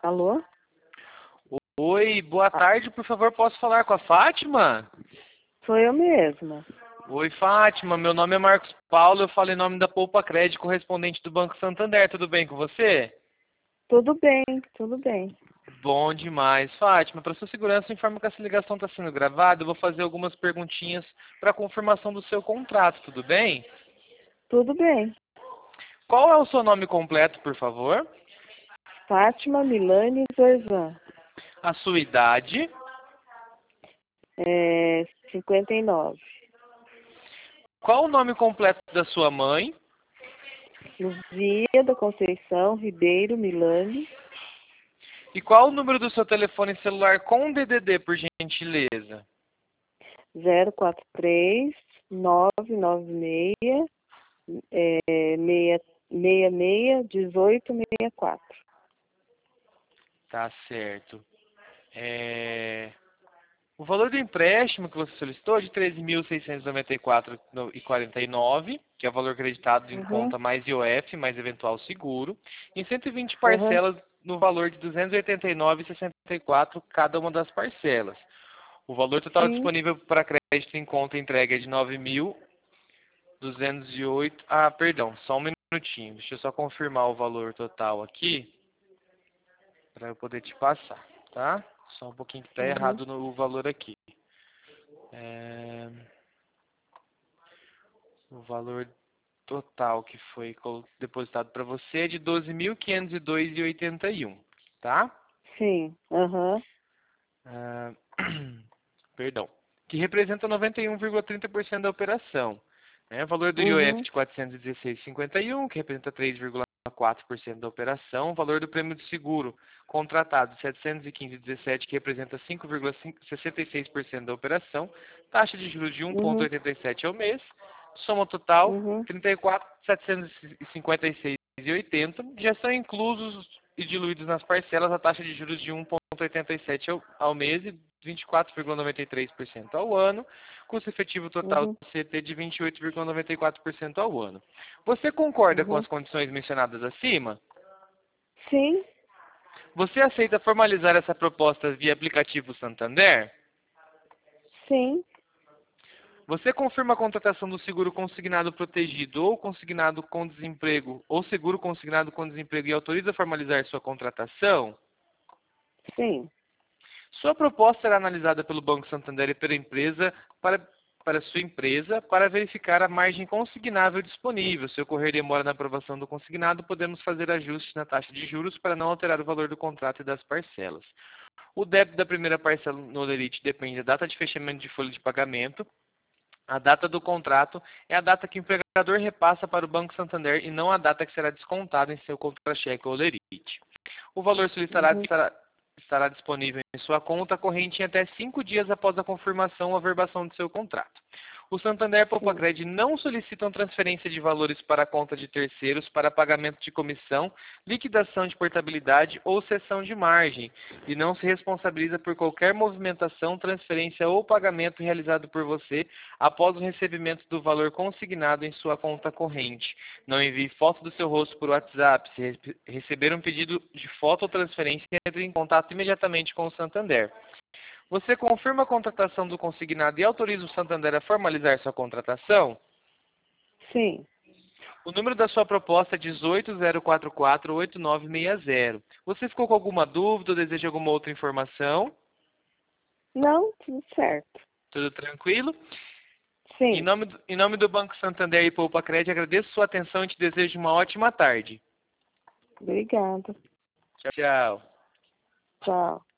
Alô? Oi, boa tarde, por favor, posso falar com a Fátima? Sou eu mesma. Oi, Fátima, meu nome é Marcos Paulo, eu falo em nome da Poupa Crédito, correspondente do Banco Santander, tudo bem com você? Tudo bem, tudo bem. Bom demais. Fátima, para sua segurança, informo que essa ligação está sendo gravada, eu vou fazer algumas perguntinhas para confirmação do seu contrato, tudo bem? Tudo bem. Qual é o seu nome completo, por favor? Fátima Milane Zorzan. A sua idade? 59. Qual o nome completo da sua mãe? Luzia da Conceição Ribeiro Milane. E qual o número do seu telefone celular com DDD, por gentileza? 043 996 66 1864. Tá certo. O valor do empréstimo que você solicitou é de R$ 13.694,49, que é o valor creditado em conta mais IOF, mais eventual seguro, em 120 parcelas no valor de R$ 289,64 cada uma das parcelas. O valor total disponível para crédito em conta entrega é de 9.208. Ah, perdão, só um minutinho. Deixa eu só confirmar o valor total aqui para eu poder te passar, tá? Só um pouquinho que está errado no valor aqui. O valor total que foi depositado para você é de 12.502,81, tá? Sim, Ah, perdão. Que representa 91,30% da operação. O valor do IOF de 416,51, que representa 3,4% da operação. O valor do prêmio de seguro contratado, 715,17, que representa 5,66% da operação. Taxa de juros de 1,87 ao mês. Soma total, 34.756,80. Já são inclusos e diluídos nas parcelas a taxa de juros de 1,87 ao mês e 24,93% ao ano, custo efetivo total do CT de 28,94% ao ano. Você concorda com as condições mencionadas acima? Sim. Você aceita formalizar essa proposta via aplicativo Santander? Sim. Você confirma a contratação do seguro consignado protegido ou consignado com desemprego ou seguro consignado com desemprego e autoriza a formalizar sua contratação? Sim. Sua proposta será analisada pelo Banco Santander e pela empresa para sua empresa para verificar a margem consignável disponível. Se ocorrer demora na aprovação do consignado, podemos fazer ajustes na taxa de juros para não alterar o valor do contrato e das parcelas. O débito da primeira parcela no Olerite depende da data de fechamento de folha de pagamento. A data do contrato é a data que o empregador repassa para o Banco Santander e não a data que será descontada em seu contra-cheque ou Olerite. O valor solicitado estará disponível em sua conta corrente em até 5 dias após a confirmação ou averbação do seu contrato. O Santander e a Poupa Crédito não solicitam transferência de valores para a conta de terceiros para pagamento de comissão, liquidação de portabilidade ou cessão de margem e não se responsabiliza por qualquer movimentação, transferência ou pagamento realizado por você após o recebimento do valor consignado em sua conta corrente. Não envie foto do seu rosto por WhatsApp. Se receber um pedido de foto ou transferência, entre em contato imediatamente com o Santander. Você confirma a contratação do consignado e autoriza o Santander a formalizar sua contratação? Sim. O número da sua proposta é 18.044.8960. Você ficou com alguma dúvida ou deseja alguma outra informação? Não, tudo certo. Tudo tranquilo? Sim. Em nome do Banco Santander e Poupa Crédito, agradeço sua atenção e te desejo uma ótima tarde. Obrigada. Tchau, tchau. Tchau.